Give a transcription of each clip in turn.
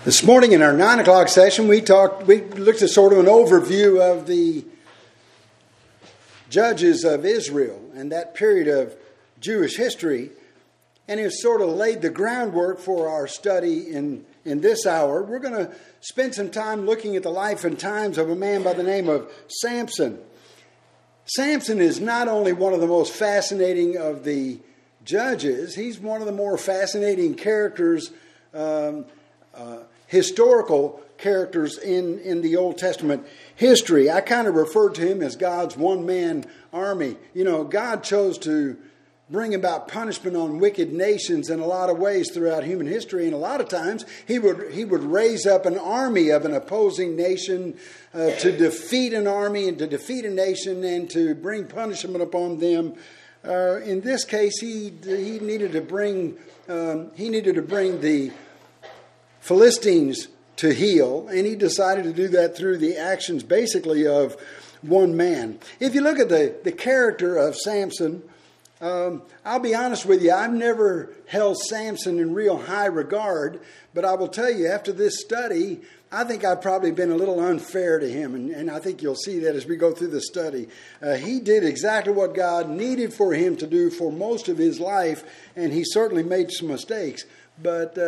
This morning in our 9 o'clock session, we looked at sort of an overview of the judges of Israel and that period of Jewish history, and it sort of laid the groundwork for our study in this hour. We're going to spend some time looking at the life and times of a man by the name of Samson. Samson is not only one of the most fascinating of the judges, he's one of the more fascinating characters, historical characters in the Old Testament history. I kind of refer to him as God's one-man army. You know, God chose to bring about punishment on wicked nations in a lot of ways throughout human history, and a lot of times he would raise up an army of an opposing nation to defeat an army and to defeat a nation and to bring punishment upon them. In this case, he needed to bring the Philistines to heel, and he decided to do that through the actions basically of one man. If you look at the character of Samson, I'll be honest with you, I've never held Samson in real high regard, but I will tell you, after this study, I think I've probably been a little unfair to him, and I think you'll see that as we go through the study. He did exactly what God needed for him to do for most of his life, and he certainly made some mistakes, but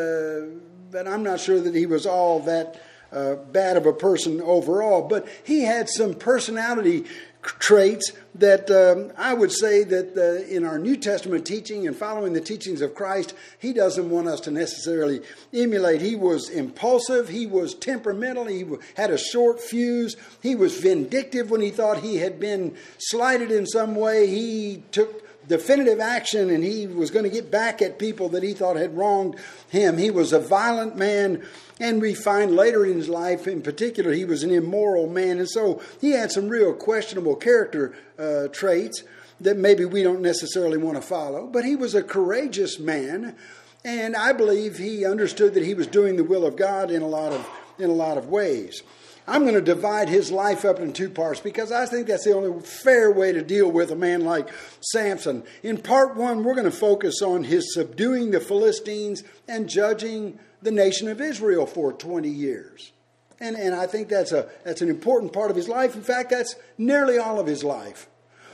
I'm not sure that he was all that bad of a person overall. But he had some personality traits that I would say that in our New Testament teaching and following the teachings of Christ, he doesn't want us to necessarily emulate. He was impulsive. He was temperamental. He had a short fuse. He was vindictive when he thought he had been slighted in some way. He took definitive action, and he was going to get back at people that he thought had wronged him. He was a violent man, and we find later in his life, in particular, he was an immoral man. And so he had some real questionable character traits that maybe we don't necessarily want to follow. But he was a courageous man, and I believe he understood that he was doing the will of God in a lot of ways. I'm going to divide his life up in two parts because I think that's the only fair way to deal with a man like Samson. In part one, we're going to focus on his subduing the Philistines and judging the nation of Israel for 20 years. And I think that's an important part of his life. In fact, that's nearly all of his life.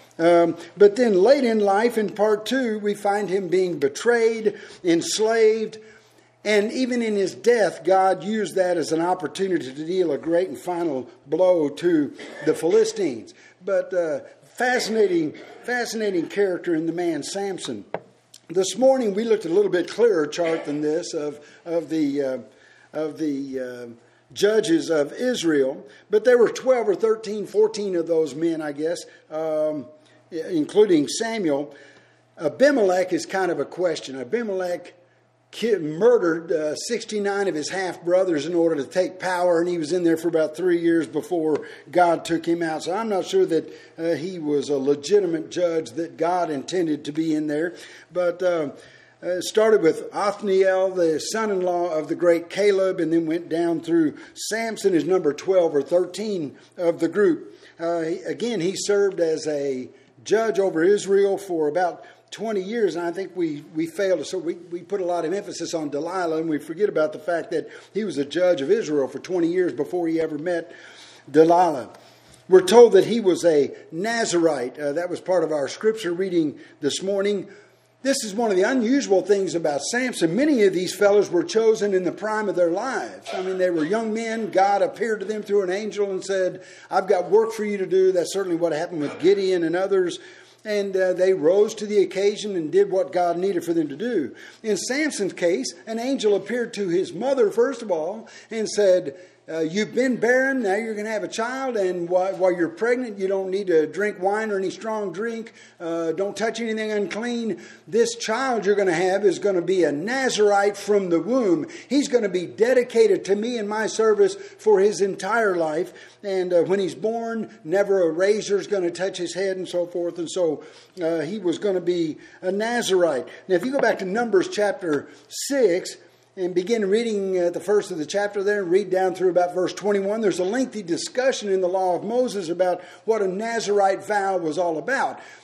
But then late in life, in part two, we find him being betrayed, enslaved, and even in his death, God used that as an opportunity to deal a great and final blow to the Philistines. But fascinating character in the man Samson. This morning we looked at a little bit clearer chart than this of the judges of Israel. But there were 12 or 13, 14 of those men, I guess, including Samuel. Abimelech is kind of a question. Abimelech murdered 69 of his half-brothers in order to take power, and he was in there for about 3 years before God took him out. So I'm not sure that he was a legitimate judge that God intended to be in there. But started with Othniel, the son-in-law of the great Caleb, and then went down through Samson as number 12 or 13 of the group. Again, he served as a judge over Israel for about 20 years, and I think we failed to. So we put a lot of emphasis on Delilah, and we forget about the fact that he was a judge of Israel for 20 years before he ever met Delilah. We're told that he was a Nazirite. That was part of our scripture reading this morning. This is one of the unusual things about Samson. Many of these fellows were chosen in the prime of their lives. I mean, they were young men. God appeared to them through an angel and said, "I've got work for you to do." That's certainly what happened with Gideon and others. And they rose to the occasion and did what God needed for them to do. In Samson's case, an angel appeared to his mother, first of all, and said, "You've been barren, now you're going to have a child, and while you're pregnant, you don't need to drink wine or any strong drink. Don't touch anything unclean. This child you're going to have is going to be a Nazirite from the womb. He's going to be dedicated to me and my service for his entire life. And when he's born, never a razor is going to touch his head," and so forth. And so he was going to be a Nazirite. Now, if you go back to Numbers chapter 6, and begin reading the first of the chapter there and read down through about verse 21. There's a lengthy discussion in the law of Moses about what a Nazirite vow was all about.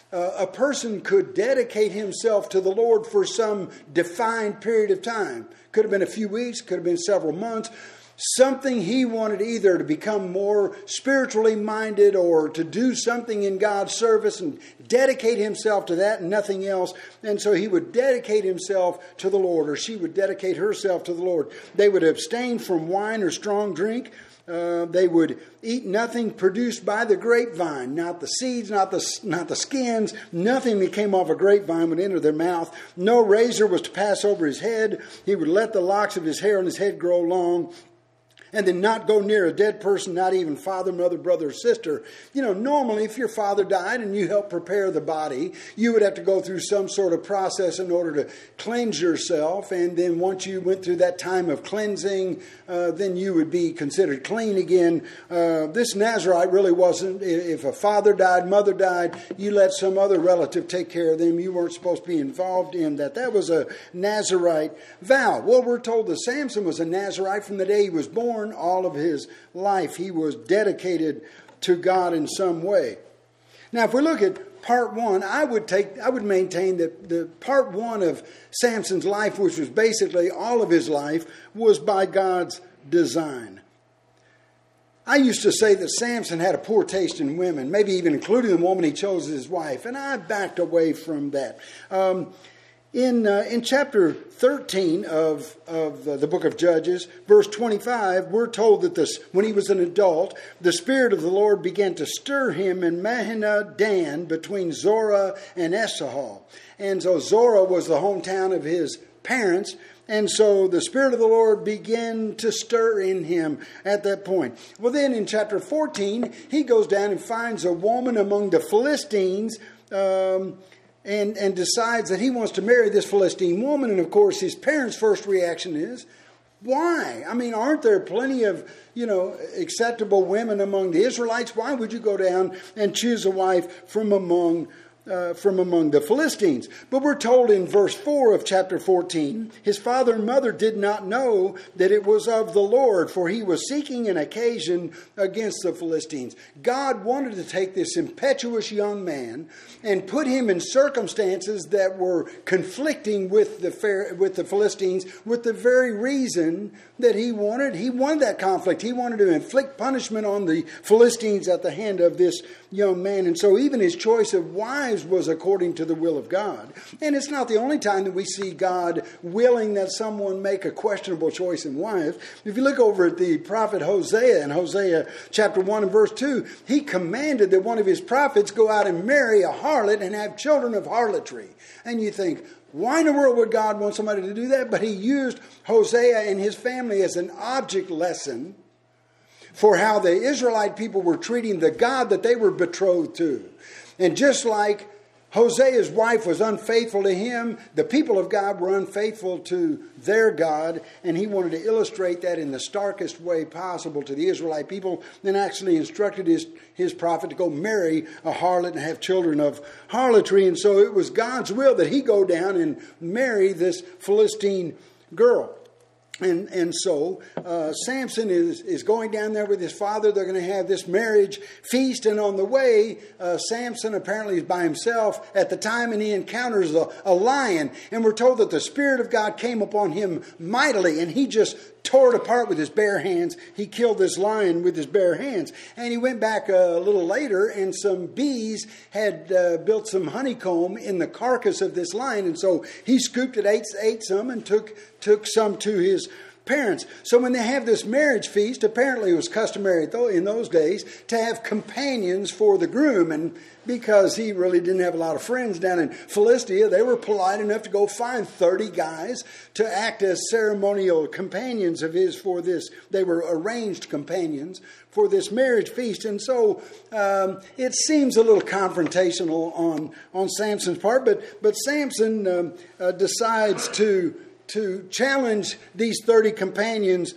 a person could dedicate himself to the Lord for some defined period of time. Could have been a few weeks, could have been several months. Something he wanted either to become more spiritually minded or to do something in God's service and dedicate himself to that and nothing else. And so he would dedicate himself to the Lord, or she would dedicate herself to the Lord. They would abstain from wine or strong drink. They would eat nothing produced by the grapevine, not the seeds, not the skins. Nothing that came off a grapevine would enter their mouth. No razor was to pass over his head. He would let the locks of his hair on his head grow long. And then not go near a dead person, not even father, mother, brother, or sister. You know, normally if your father died and you helped prepare the body, you would have to go through some sort of process in order to cleanse yourself. And then once you went through that time of cleansing, then you would be considered clean again. This Nazirite really wasn't. If a father died, mother died, you let some other relative take care of them. You weren't supposed to be involved in that. That was a Nazirite vow. Well, we're told that Samson was a Nazirite from the day he was born. All of his life, he was dedicated to God in some way. Now, if we look at part one, I would maintain that the part one of Samson's life, which was basically all of his life, was by God's design. I used to say that Samson had a poor taste in women, maybe even including the woman he chose as his wife, and I backed away from that. In chapter 13 of the book of Judges, verse 25, we're told that when he was an adult, the Spirit of the Lord began to stir him in Mahaneh Dan between Zorah and Eshtaol. And so Zorah was the hometown of his parents. And so the Spirit of the Lord began to stir in him at that point. Well, then in chapter 14, he goes down and finds a woman among the Philistines, and decides that he wants to marry this Philistine woman. And of course, his parents' first reaction is, why? I mean, aren't there plenty of, acceptable women among the Israelites? Why would you go down and choose a wife from among the Philistines? But we're told in verse 4 of chapter 14, his father and mother did not know that it was of the Lord, for he was seeking an occasion against the Philistines. God wanted to take this impetuous young man and put him in circumstances that were conflicting with the Philistines, with the very reason that he wanted that conflict. He wanted to inflict punishment on the Philistines at the hand of this young man. And so even his choice of wives was according to the will of God. And it's not the only time that we see God willing that someone make a questionable choice in wives. If you look over at the prophet Hosea, in Hosea chapter 1 and verse 2, he commanded that one of his prophets go out and marry a harlot and have children of harlotry. And you think, why in the world would God want somebody to do that? But he used Hosea and his family as an object lesson for how the Israelite people were treating the God that they were betrothed to. And just like Hosea's wife was unfaithful to him, the people of God were unfaithful to their God, and he wanted to illustrate that in the starkest way possible to the Israelite people, and actually instructed his prophet to go marry a harlot and have children of harlotry. And so it was God's will that he go down and marry this Philistine girl. And so Samson is going down there with his father. They're going to have this marriage feast. And on the way, Samson apparently is by himself at the time, and he encounters a lion. And we're told that the Spirit of God came upon him mightily, and he just tore it apart with his bare hands. He killed this lion with his bare hands. And he went back a little later, and some bees had built some honeycomb in the carcass of this lion. And so he scooped it, ate some, and took some to his parents. So when they have this marriage feast, apparently it was customary in those days to have companions for the groom. And because he really didn't have a lot of friends down in Philistia, they were polite enough to go find 30 guys to act as ceremonial companions of his for this. They were arranged companions for this marriage feast. And so it seems a little confrontational on Samson's part, but Samson decides to challenge these 30 companions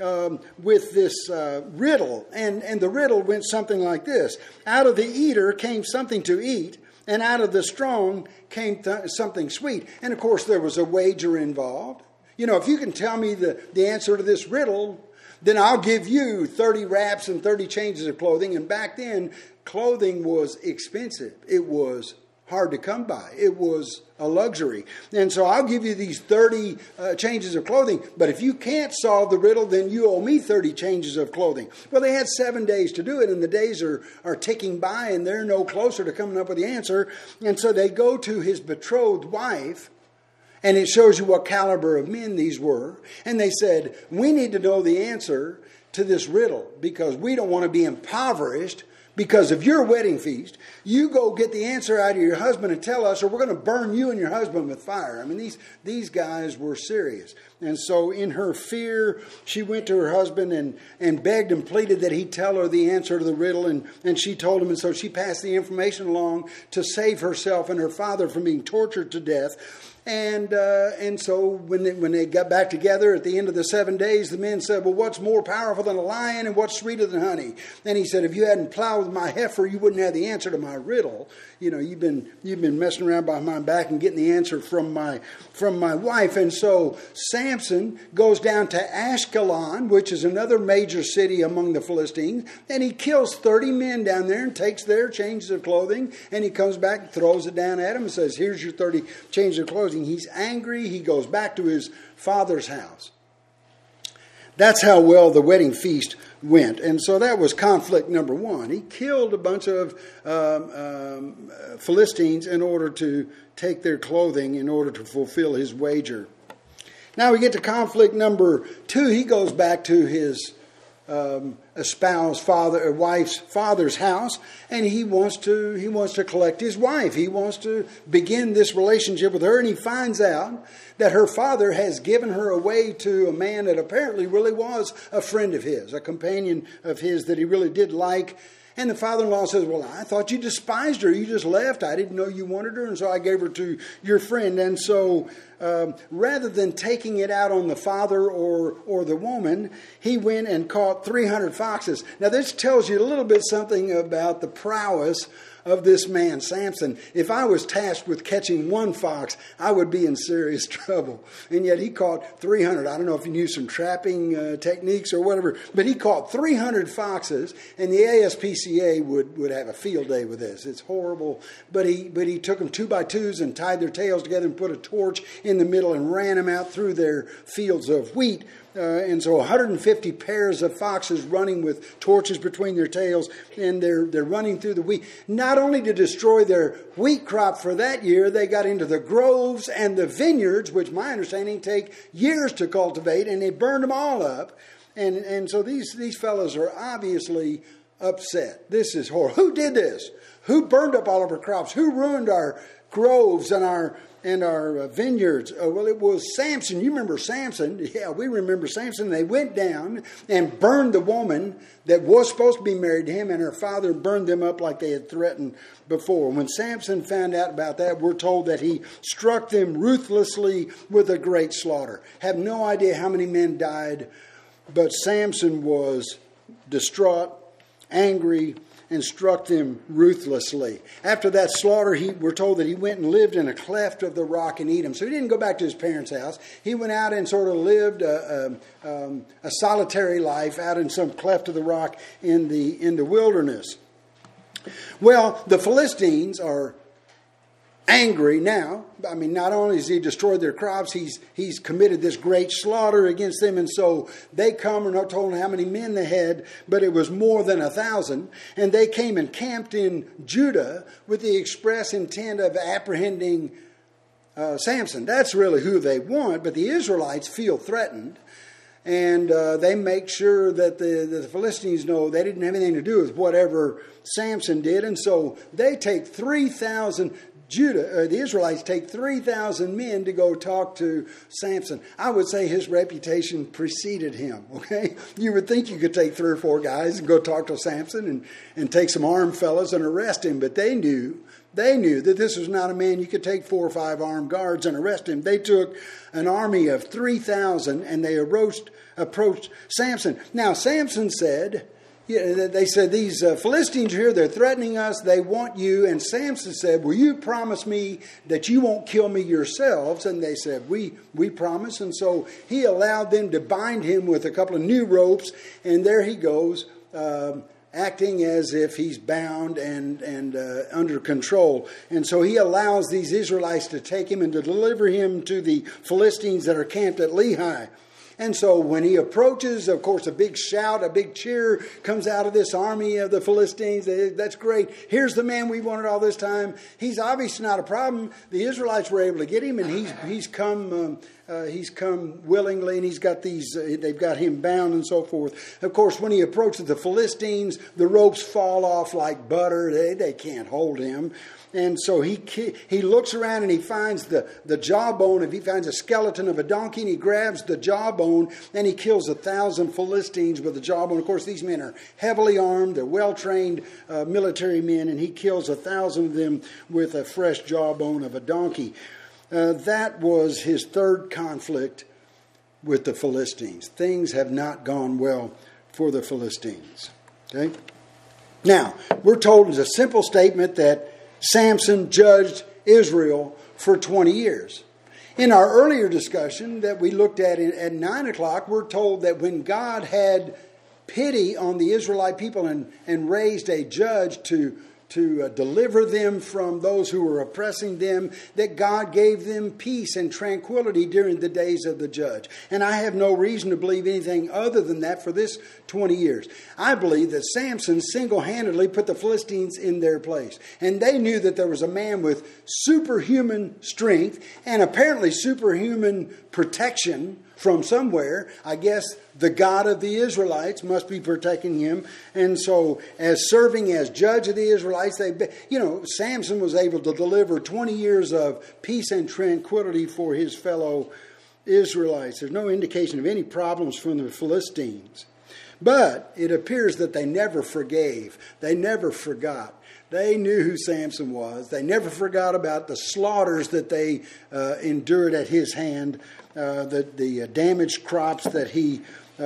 with this riddle. And the riddle went something like this. Out of the eater came something to eat, and out of the strong came something sweet. And of course there was a wager involved. If you can tell me the answer to this riddle, then I'll give you 30 wraps and 30 changes of clothing. And back then, clothing was expensive. It was hard to come by. It was a luxury. And so I'll give you these 30 changes of clothing, but if you can't solve the riddle, then you owe me 30 changes of clothing. Well, they had 7 days to do it, and the days are ticking by, and they're no closer to coming up with the answer. And so they go to his betrothed wife, and it shows you what caliber of men these were. And they said, we need to know the answer to this riddle because we don't want to be impoverished because of your wedding feast. You go get the answer out of your husband and tell us, or we're going to burn you and your husband with fire. I mean, these guys were serious. And so in her fear, she went to her husband and begged and pleaded that he tell her the answer to the riddle. And she told him. And so she passed the information along to save herself and her father from being tortured to death. And so when they got back together at the end of the 7 days, the men said, well, what's more powerful than a lion and what's sweeter than honey? And he said, if you hadn't plowed with my heifer, you wouldn't have the answer to my riddle. You know, you've been messing around behind my back and getting the answer from my wife. And so Samson goes down to Ashkelon, which is another major city among the Philistines, and he kills 30 men down there and takes their changes of clothing, and he comes back and throws it down at them and says, here's your 30 changes of clothing. He's angry. He goes back to his father's house. That's how well the wedding feast went. And so that was conflict number one. He killed a bunch of Philistines in order to take their clothing in order to fulfill his wager. Now we get to conflict number two. He goes back to his espoused wife's father's house, and he wants to collect his wife. He wants to begin this relationship with her, and he finds out that her father has given her away to a man that apparently really was a friend of his, a companion of his that he really did like. And the father-in-law says, well, I thought you despised her. You just left. I didn't know you wanted her, and so I gave her to your friend. And so rather than taking it out on the father or the woman, he went and caught 300 foxes. Now, this tells you a little bit something about the prowess of this man, Samson. If I was tasked with catching one fox, I would be in serious trouble. And yet he caught 300. I don't know if he knew some trapping techniques or whatever, but he caught 300 foxes, and the ASPCA would have a field day with this. It's horrible. But he took them 2 by 2s and tied their tails together and put a torch in the middle and ran them out through their fields of wheat. And so 150 pairs of foxes running with torches between their tails, and they're running through the wheat. Not only to destroy their wheat crop for that year, they got into the groves and the vineyards, which my understanding take years to cultivate, and they burned them all up. And so these fellows are obviously upset. This is horrible. Who did this? Who burned up all of our crops? Who ruined our groves and our vineyards? Well, it was Samson. You remember Samson? Yeah, we remember Samson. They went down and burned the woman that was supposed to be married to him, and her father burned them up like they had threatened before. When Samson found out about that, we're told that he struck them ruthlessly with a great slaughter. Have no idea how many men died, but Samson was distraught, angry, and struck them ruthlessly. After that slaughter, we're told that he went and lived in a cleft of the rock in Edom. So he didn't go back to his parents' house. He went out and sort of lived a solitary life out in some cleft of the rock in the wilderness. Well, the Philistines are angry now. I mean, not only has he destroyed their crops, he's committed this great slaughter against them. And so they come, and not told how many men they had, but it was more than 1,000. And they came and camped in Judah with the express intent of apprehending Samson. That's really who they want, but the Israelites feel threatened. And they make sure that the Philistines know they didn't have anything to do with whatever Samson did. And so they take 3,000... the Israelites take 3,000 men to go talk to Samson. I would say his reputation preceded him, okay? You would think you could take 3 or 4 guys and go talk to Samson and take some armed fellows and arrest him, but they knew that this was not a man you could take 4 or 5 armed guards and arrest him. They took an army of 3,000 and they approached Samson. Now, Samson said... Yeah, they said, these Philistines are here, they're threatening us, they want you. And Samson said, will you promise me that you won't kill me yourselves? And they said, we promise. And so he allowed them to bind him with a couple of new ropes. And there he goes acting as if he's bound and under control. And so he allows these Israelites to take him and to deliver him to the Philistines that are camped at Lehi. And so when he approaches, of course, a big shout, a big cheer comes out of this army of the Philistines. That's great. Here's the man we wanted all this time. He's obviously not a problem. The Israelites were able to get him, and he's come willingly, and they've got him bound and so forth. Of course, when he approaches the Philistines, the ropes fall off like butter. They can't hold him. And so he looks around and he finds the jawbone. If he finds a skeleton of a donkey, and he grabs the jawbone and he kills 1,000 Philistines with the jawbone. Of course, these men are heavily armed. They're well-trained military men, and he kills 1,000 of them with a fresh jawbone of a donkey. That was his third conflict with the Philistines. Things have not gone well for the Philistines. Okay? Now, we're told as a simple statement that Samson judged Israel for 20 years. In our earlier discussion that we looked at 9 o'clock, we're told that when God had pity on the Israelite people and raised a judge to deliver them from those who were oppressing them, that God gave them peace and tranquility during the days of the judge. And I have no reason to believe anything other than that for this 20 years. I believe that Samson single-handedly put the Philistines in their place. And they knew that there was a man with superhuman strength and apparently superhuman protection from somewhere. I guess the God of the Israelites must be protecting him. And so as serving as judge of the Israelites, Samson was able to deliver 20 years of peace and tranquility for his fellow Israelites. There's no indication of any problems from the Philistines. But it appears that they never forgave. They never forgot. They knew who Samson was. They never forgot about the slaughters that they endured at his hand, the damaged crops that he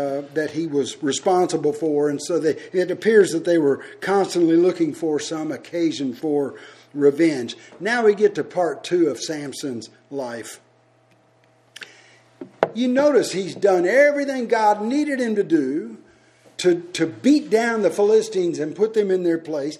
was responsible for. And so it appears that they were constantly looking for some occasion for revenge. Now we get to part 2 of Samson's life. You notice he's done everything God needed him to do to beat down the Philistines and put them in their place.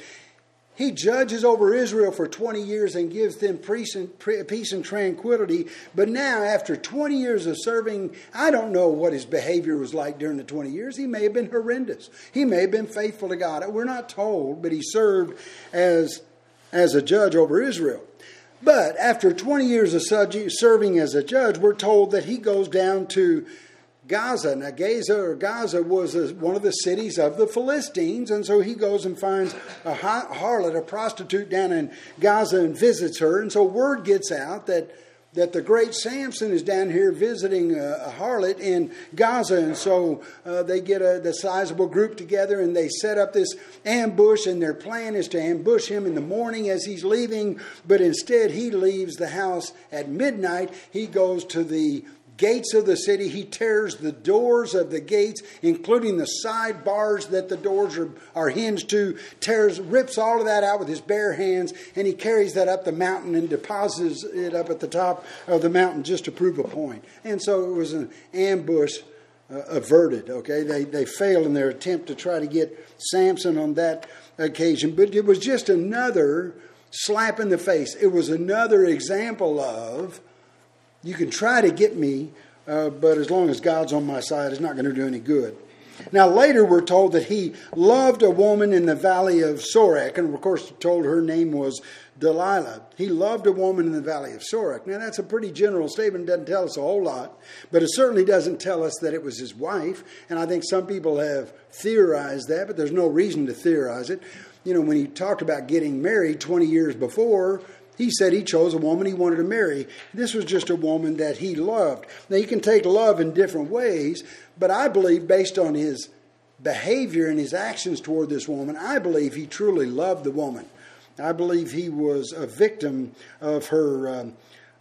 He judges over Israel for 20 years and gives them peace and tranquility. But now, after 20 years of serving, I don't know what his behavior was like during the 20 years. He may have been horrendous. He may have been faithful to God. We're not told, but he served as a judge over Israel. But after 20 years of serving as a judge, we're told that he goes down to Gaza. Now, Gaza was one of the cities of the Philistines, and so he goes and finds a harlot, a prostitute down in Gaza, and visits her. And so word gets out that the great Samson is down here visiting a harlot in Gaza. And so they get the sizable group together and they set up this ambush, and their plan is to ambush him in the morning as he's leaving. But instead, he leaves the house at midnight. He goes to the gates of the city. He tears the doors of the gates, including the side bars that the doors are hinged to, rips all of that out with his bare hands, and he carries that up the mountain and deposits it up at the top of the mountain just to prove a point. And so it was an ambush averted. Okay, they failed in their attempt to try to get Samson on that occasion, but it was just another slap in the face. It was another example of, you can try to get me, but as long as God's on my side, it's not going to do any good. Now, later we're told that he loved a woman in the valley of Sorek, and of course told her name was Delilah. He loved a woman in the valley of Sorek. Now, that's a pretty general statement. It doesn't tell us a whole lot, but it certainly doesn't tell us that it was his wife. And I think some people have theorized that, but there's no reason to theorize it. When he talked about getting married 20 years before, he said he chose a woman he wanted to marry. This was just a woman that he loved. Now, you can take love in different ways, but I believe based on his behavior and his actions toward this woman, I believe he truly loved the woman. I believe he was a victim of her.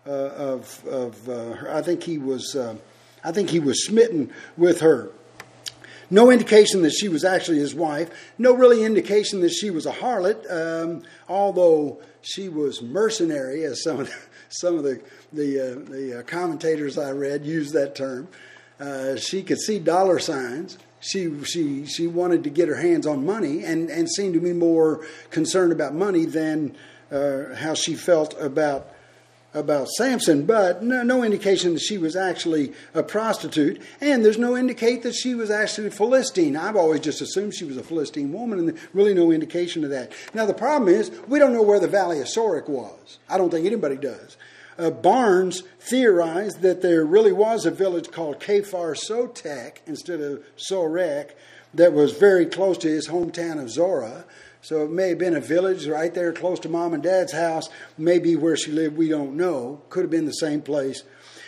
I think he was smitten with her. No indication that she was actually his wife. No really indication that she was a harlot, although she was mercenary, as some of the commentators I read used that term. She could see dollar signs. She wanted to get her hands on money and seemed to be more concerned about money than how she felt about Samson, but no indication that she was actually a prostitute, and there's no indicate that she was actually a Philistine. I've always just assumed she was a Philistine woman, and really no indication of that. Now, the problem is, we don't know where the Valley of Sorek was. I don't think anybody does. Barnes theorized that there really was a village called Kfar Sotek instead of Sorek that was very close to his hometown of Zorah. So it may have been a village right there close to Mom and Dad's house. Maybe where she lived, we don't know. Could have been the same place.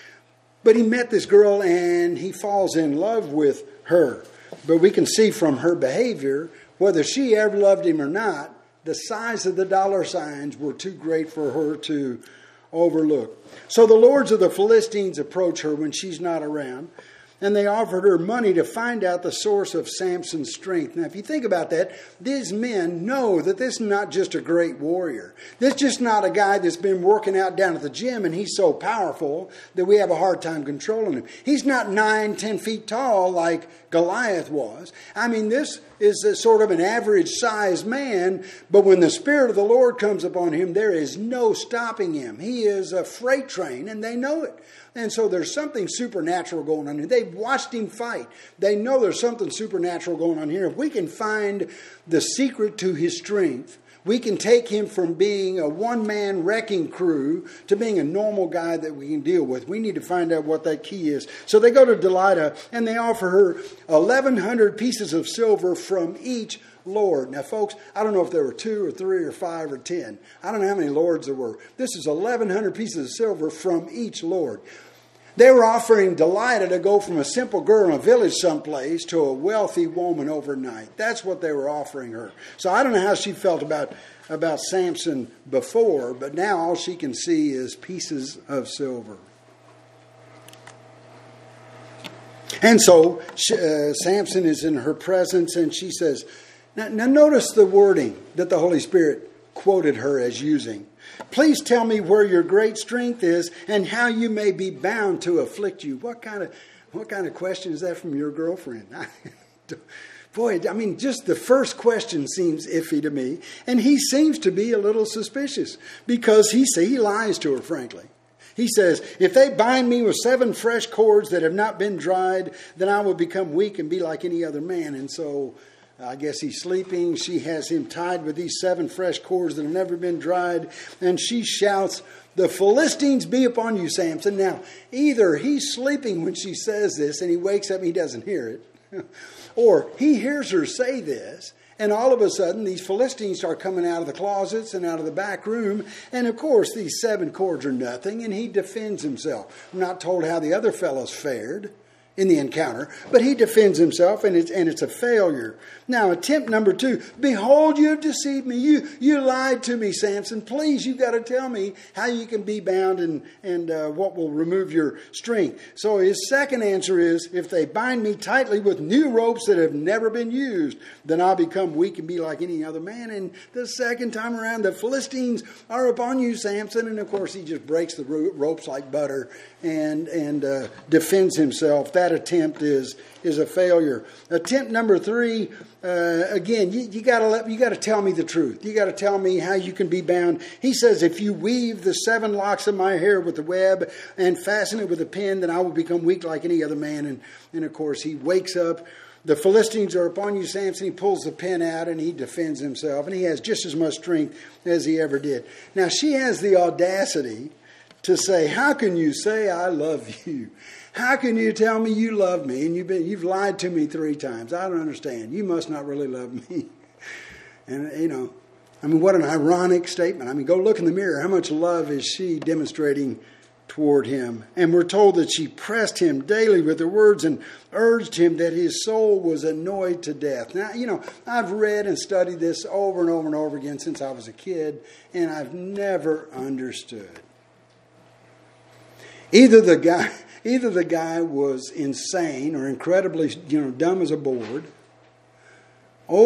But he met this girl and he falls in love with her. But we can see from her behavior, whether she ever loved him or not, the size of the dollar signs were too great for her to overlook. So the lords of the Philistines approach her when she's not around, and they offered her money to find out the source of Samson's strength. Now, if you think about that, these men know that this is not just a great warrior. This is just not a guy that's been working out down at the gym and he's so powerful that we have a hard time controlling him. He's not 9-10 feet tall like Goliath was. I mean, this is a sort of an average-sized man, but when the Spirit of the Lord comes upon him, there is no stopping him. He is a freight train, and they know it. And so there's something supernatural going on here. They've watched him fight. They know there's something supernatural going on here. If we can find the secret to his strength, we can take him from being a one-man wrecking crew to being a normal guy that we can deal with. We need to find out what that key is. So they go to Delilah and they offer her 1,100 pieces of silver from each lord. Now, folks, I don't know if there were 2 or 3 or 5 or 10. I don't know how many lords there were. This is 1,100 pieces of silver from each lord. They were offering Delilah to go from a simple girl in a village someplace to a wealthy woman overnight. That's what they were offering her. So I don't know how she felt about Samson before, but now all she can see is pieces of silver. And so Samson is in her presence, and she says, now notice the wording that the Holy Spirit quoted her as using. Please tell me where your great strength is and how you may be bound to afflict you. What kind of question is that from your girlfriend? Boy, I mean, just the first question seems iffy to me. And he seems to be a little suspicious because he lies to her, frankly. He says, if they bind me with 7 fresh cords that have not been dried, then I will become weak and be like any other man. And so I guess he's sleeping. She has him tied with these 7 fresh cords that have never been dried. And she shouts, the Philistines be upon you, Samson. Now, either he's sleeping when she says this and he wakes up and he doesn't hear it. Or he hears her say this. And all of a sudden, these Philistines start coming out of the closets and out of the back room. And of course, these 7 cords are nothing. And he defends himself. I'm not told how the other fellows fared in the encounter, but he defends himself, and it's a failure. Now, attempt number 2. Behold, you have deceived me. You lied to me, Samson. Please, you've got to tell me how you can be bound and what will remove your strength. So his second answer is, if they bind me tightly with new ropes that have never been used, then I'll become weak and be like any other man. And the second time around, the Philistines are upon you, Samson. And of course, he just breaks the ropes like butter and defends himself. That attempt is a failure. Attempt number 3, again, you got to tell me the truth. You got to tell me how you can be bound. He says, if you weave the 7 locks of my hair with the web and fasten it with a pin, then I will become weak like any other man. And of course, he wakes up. The Philistines are upon you, Samson. He pulls the pin out and he defends himself. And he has just as much strength as he ever did. Now, she has the audacity to say, how can you say I love you? How can you tell me you love me and you've lied to me 3 times? I don't understand. You must not really love me. And, I mean, what an ironic statement. I mean, go look in the mirror. How much love is she demonstrating toward him? And we're told that she pressed him daily with her words and urged him that his soul was annoyed to death. Now, I've read and studied this over and over and over again since I was a kid, and I've never understood. Either the guy was insane or incredibly, dumb as a board,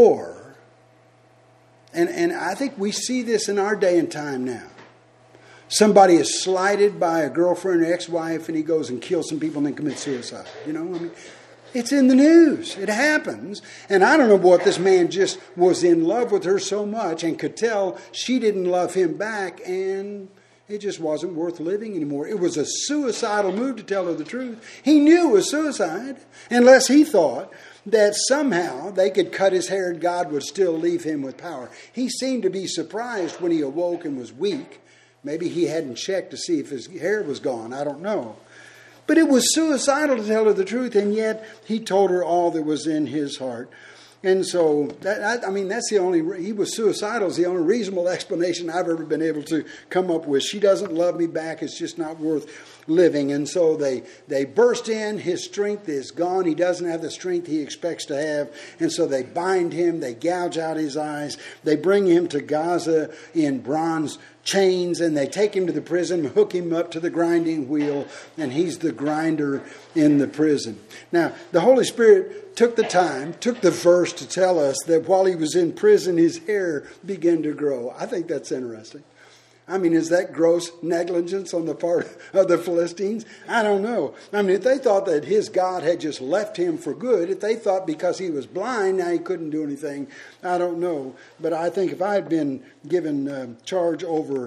and I think we see this in our day and time now. somebody is slighted by a girlfriend or ex-wife and he goes and kills some people and then commits suicide. It's in the news. It happens. And I don't know what this man just was in love with her so much and could tell she didn't love him back, and it just wasn't worth living anymore. It was a suicidal move, to tell her the truth. He knew it was suicide, unless he thought that somehow they could cut his hair and God would still leave him with power. He seemed to be surprised when he awoke and was weak. Maybe he hadn't checked to see if his hair was gone. I don't know. But it was suicidal, to tell her the truth, and yet he told her all that was in his heart. And so, that's the only, he was suicidal is the only reasonable explanation I've ever been able to come up with. She doesn't love me back, it's just not worth living. And so they burst in, his strength is gone, he doesn't have the strength he expects to have. And so they bind him, they gouge out his eyes, they bring him to Gaza in bronze chains, and they take him to the prison, hook him up to the grinding wheel, and he's the grinder in the prison. Now, the Holy Spirit took the verse to tell us that while he was in prison, his hair began to grow. I think that's interesting. Is that gross negligence on the part of the Philistines? I don't know. If they thought that his God had just left him for good, if they thought because he was blind, now he couldn't do anything, I don't know. But I think if I had been given charge over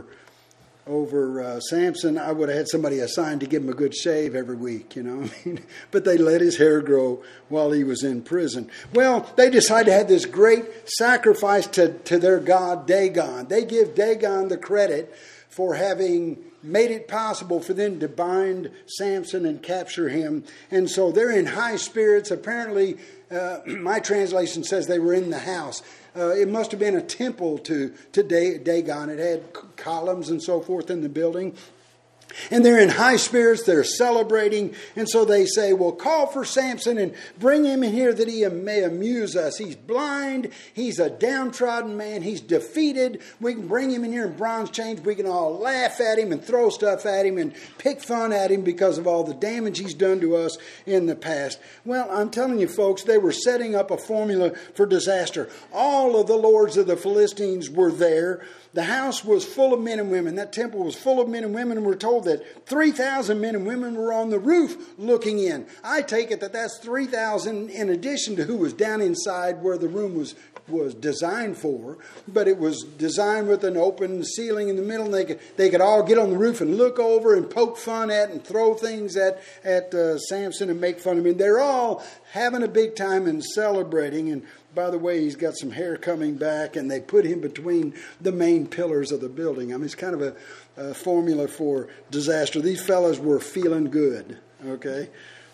Samson, I would have had somebody assigned to give him a good shave every week, But they let his hair grow while he was in prison. Well, they decided to have this great sacrifice to their god Dagon. They give Dagon the credit for having made it possible for them to bind Samson and capture him. And so they're in high spirits. Apparently, my translation says they were in the house. It must have been a temple to Dagon. It had columns and so forth in the building. And they're in high spirits, they're celebrating, and so they say, well, call for Samson and bring him in here that he may amuse us. He's blind, he's a downtrodden man, he's defeated. We can bring him in here in bronze chains, we can all laugh at him and throw stuff at him and pick fun at him because of all the damage he's done to us in the past. Well, I'm telling you folks, they were setting up a formula for disaster. All of the lords of the Philistines were there. The house was full of men and women. That temple was full of men and women, and we're told that 3,000 men and women were on the roof looking in. I take it that that's 3,000 in addition to who was down inside where the room was designed for, but it was designed with an open ceiling in the middle, and they could all get on the roof and look over and poke fun at and throw things at Samson and make fun of him. They're all having a big time and celebrating, and by the way, he's got some hair coming back, and they put him between the main pillars of the building. It's kind of a formula for disaster. These fellas were feeling good, okay?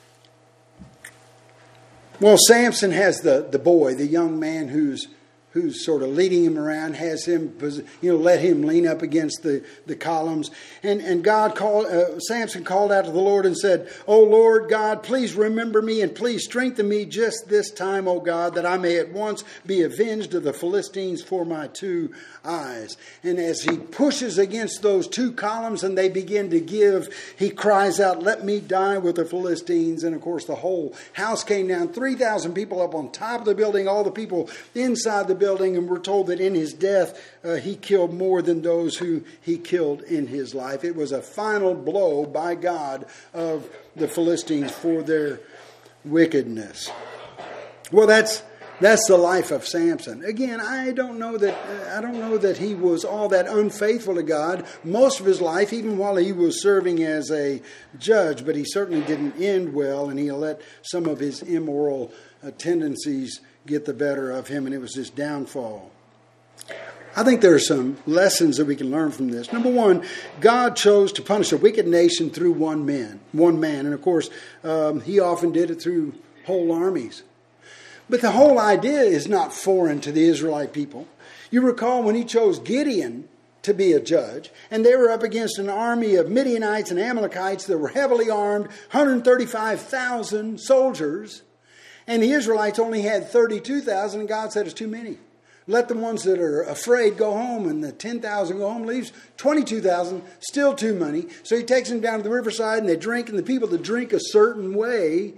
Well, Samson has the boy, the young man who's sort of leading him around, has him, let him lean up against the columns. And Samson called out to the Lord and said, "O Lord God, please remember me and please strengthen me just this time, O God, that I may at once be avenged of the Philistines for my 2 eyes." And as he pushes against those 2 columns and they begin to give, he cries out, "Let me die with the Philistines." And of course the whole house came down, 3,000 people up on top of the building, all the people inside the building, and we're told that in his death he killed more than those who he killed in his life. It was a final blow by God of the Philistines for their wickedness. Well, that's the life of Samson. Again, I don't know that he was all that unfaithful to God most of his life, even while he was serving as a judge, but he certainly didn't end well, and he let some of his immoral tendencies get the better of him, and it was his downfall. I think there are some lessons that we can learn from this. Number one, God chose to punish a wicked nation through one man. And of course, he often did it through whole armies. But the whole idea is not foreign to the Israelite people. You recall when he chose Gideon to be a judge, and they were up against an army of Midianites and Amalekites that were heavily armed, 135,000 soldiers. And the Israelites only had 32,000, and God said it's too many. Let the ones that are afraid go home, and the 10,000 go home, leaves 22,000, still too many. So he takes them down to the riverside, and they drink, and the people that drink a certain way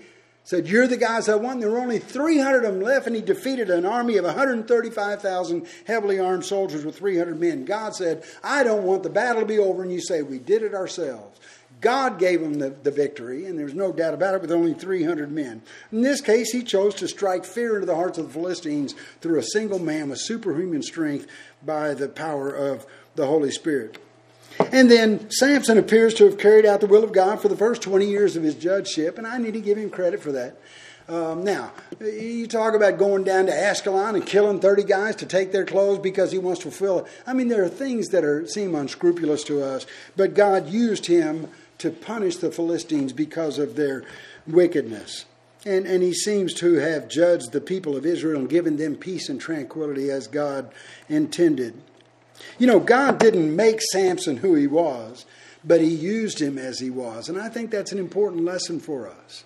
Said, you're the guys I want. There were only 300 of them left, and he defeated an army of 135,000 heavily armed soldiers with 300 men. God said, I don't want the battle to be over, and you say, we did it ourselves. God gave them the victory, and there's no doubt about it, with only 300 men. In this case, he chose to strike fear into the hearts of the Philistines through a single man with superhuman strength by the power of the Holy Spirit. And then Samson appears to have carried out the will of God for the first 20 years of his judgeship, and I need to give him credit for that. Now, you talk about going down to Ashkelon and killing 30 guys to take their clothes because he wants to fulfill it. I mean, there are things that seem unscrupulous to us, but God used him to punish the Philistines because of their wickedness. And he seems to have judged the people of Israel and given them peace and tranquility as God intended. You know, God didn't make Samson who he was, but he used him as he was. And I think that's an important lesson for us.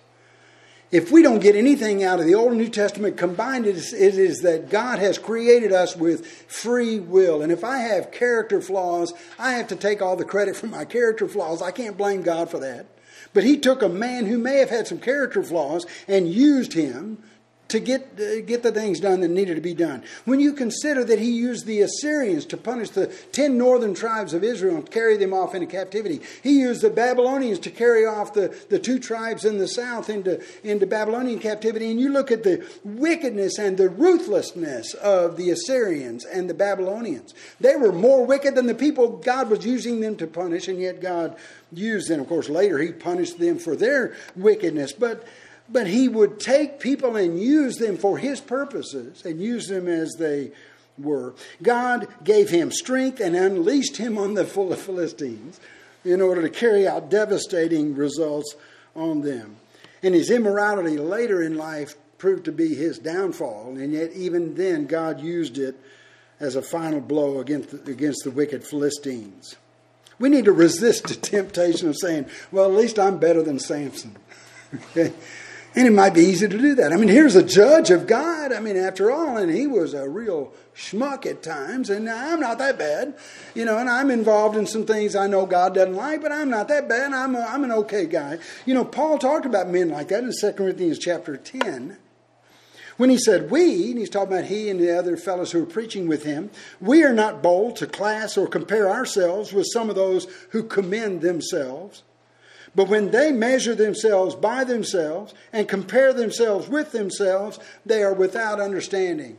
If we don't get anything out of the Old and New Testament combined, it is that God has created us with free will. And if I have character flaws, I have to take all the credit for my character flaws. I can't blame God for that. But he took a man who may have had some character flaws and used him to get the things done that needed to be done. When you consider that he used the Assyrians to punish the 10 northern tribes of Israel and carry them off into captivity. He used the Babylonians to carry off the 2 tribes in the south into Babylonian captivity. And you look at the wickedness and the ruthlessness of the Assyrians and the Babylonians. They were more wicked than the people God was using them to punish, and yet God used them. Of course, later he punished them for their wickedness. But he would take people and use them for his purposes and use them as they were. God gave him strength and unleashed him on the Philistines in order to carry out devastating results on them. And his immorality later in life proved to be his downfall. And yet even then God used it as a final blow against the wicked Philistines. We need to resist the temptation of saying, well, at least I'm better than Samson. Okay? And it might be easy to do that. I mean, here's a judge of God. I mean, after all, and he was a real schmuck at times, and I'm not that bad. You know, and I'm involved in some things I know God doesn't like, but I'm not that bad. I'm an okay guy. You know, Paul talked about men like that in 2 Corinthians chapter 10. When he said we, and he's talking about he and the other fellows who were preaching with him, we are not bold to class or compare ourselves with some of those who commend themselves. But when they measure themselves by themselves and compare themselves with themselves, they are without understanding.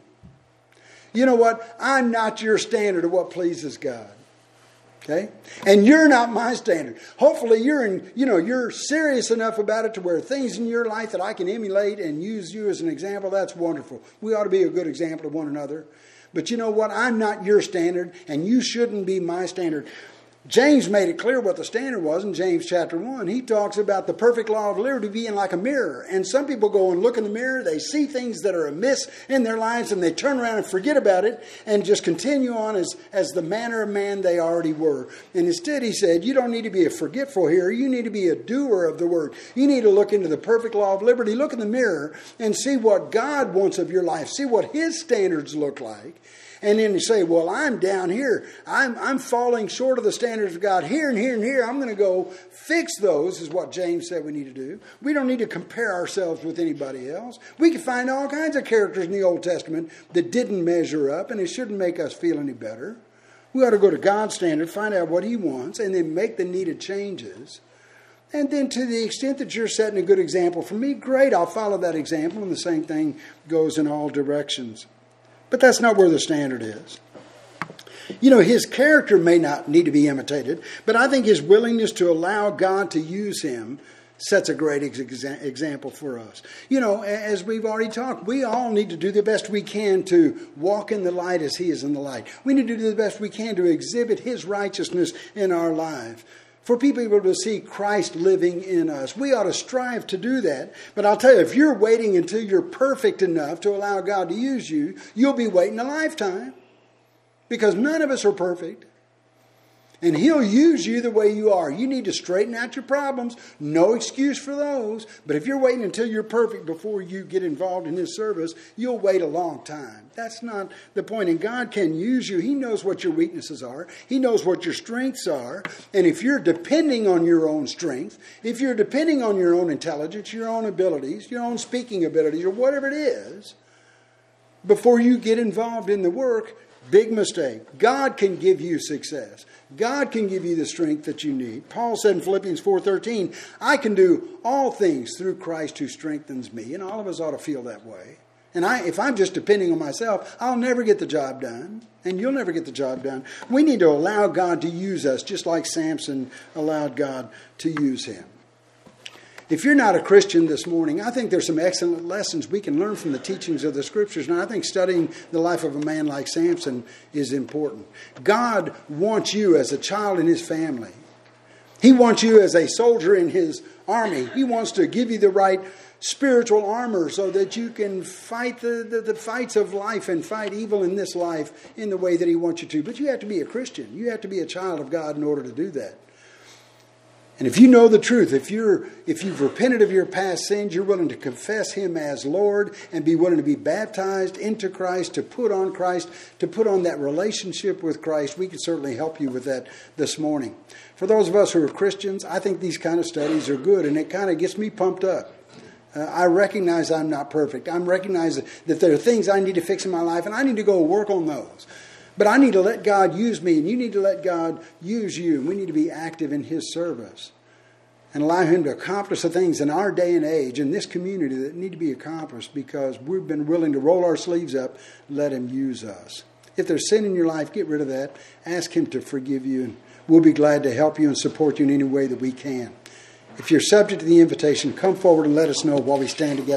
You know what? I'm not your standard of what pleases God. Okay? And you're not my standard. Hopefully you're serious enough about it to where things in your life that I can emulate and use you as an example. That's wonderful. We ought to be a good example of one another. But you know what? I'm not your standard, and you shouldn't be my standard. James made it clear what the standard was in James chapter 1. He talks about the perfect law of liberty being like a mirror. And some people go and look in the mirror, they see things that are amiss in their lives, and they turn around and forget about it and just continue on as the manner of man they already were. And instead, he said, you don't need to be a forgetful hearer. You need to be a doer of the word. You need to look into the perfect law of liberty. Look in the mirror and see what God wants of your life. See what his standards look like. And then you say, well, I'm down here. I'm falling short of the standards of God here and here and here. I'm going to go fix those, is what James said we need to do. We don't need to compare ourselves with anybody else. We can find all kinds of characters in the Old Testament that didn't measure up, and it shouldn't make us feel any better. We ought to go to God's standard, find out what he wants, and then make the needed changes. And then to the extent that you're setting a good example for me, great, I'll follow that example, and the same thing goes in all directions. But that's not where the standard is. You know, his character may not need to be imitated, but I think his willingness to allow God to use him sets a great example for us. You know, as we've already talked, we all need to do the best we can to walk in the light as he is in the light. We need to do the best we can to exhibit his righteousness in our life. For people to see Christ living in us. We ought to strive to do that. But I'll tell you, if you're waiting until you're perfect enough to allow God to use you, you'll be waiting a lifetime. Because none of us are perfect. And He'll use you the way you are. You need to straighten out your problems. No excuse for those. But if you're waiting until you're perfect before you get involved in His service, you'll wait a long time. That's not the point. And God can use you. He knows what your weaknesses are. He knows what your strengths are. And if you're depending on your own strength, if you're depending on your own intelligence, your own abilities, your own speaking abilities, or whatever it is, before you get involved in the work, big mistake. God can give you success. God can give you the strength that you need. Paul said in Philippians 4:13, I can do all things through Christ who strengthens me. And all of us ought to feel that way. And if I'm just depending on myself, I'll never get the job done. And you'll never get the job done. We need to allow God to use us just like Samson allowed God to use him. If you're not a Christian this morning, I think there's some excellent lessons we can learn from the teachings of the Scriptures. And I think studying the life of a man like Samson is important. God wants you as a child in His family. He wants you as a soldier in His army. He wants to give you the right spiritual armor so that you can fight the fights of life and fight evil in this life in the way that He wants you to. But you have to be a Christian. You have to be a child of God in order to do that. And if you know the truth, if you've repented of your past sins, you're willing to confess Him as Lord and be willing to be baptized into Christ, to put on Christ, to put on that relationship with Christ, we can certainly help you with that this morning. For those of us who are Christians, I think these kind of studies are good, and it kind of gets me pumped up. I recognize I'm not perfect. I recognize that there are things I need to fix in my life, and I need to go work on those. But I need to let God use me, and you need to let God use you. And we need to be active in His service and allow Him to accomplish the things in our day and age, in this community, that need to be accomplished because we've been willing to roll our sleeves up, let Him use us. If there's sin in your life, get rid of that. Ask Him to forgive you, and we'll be glad to help you and support you in any way that we can. If you're subject to the invitation, come forward and let us know while we stand together.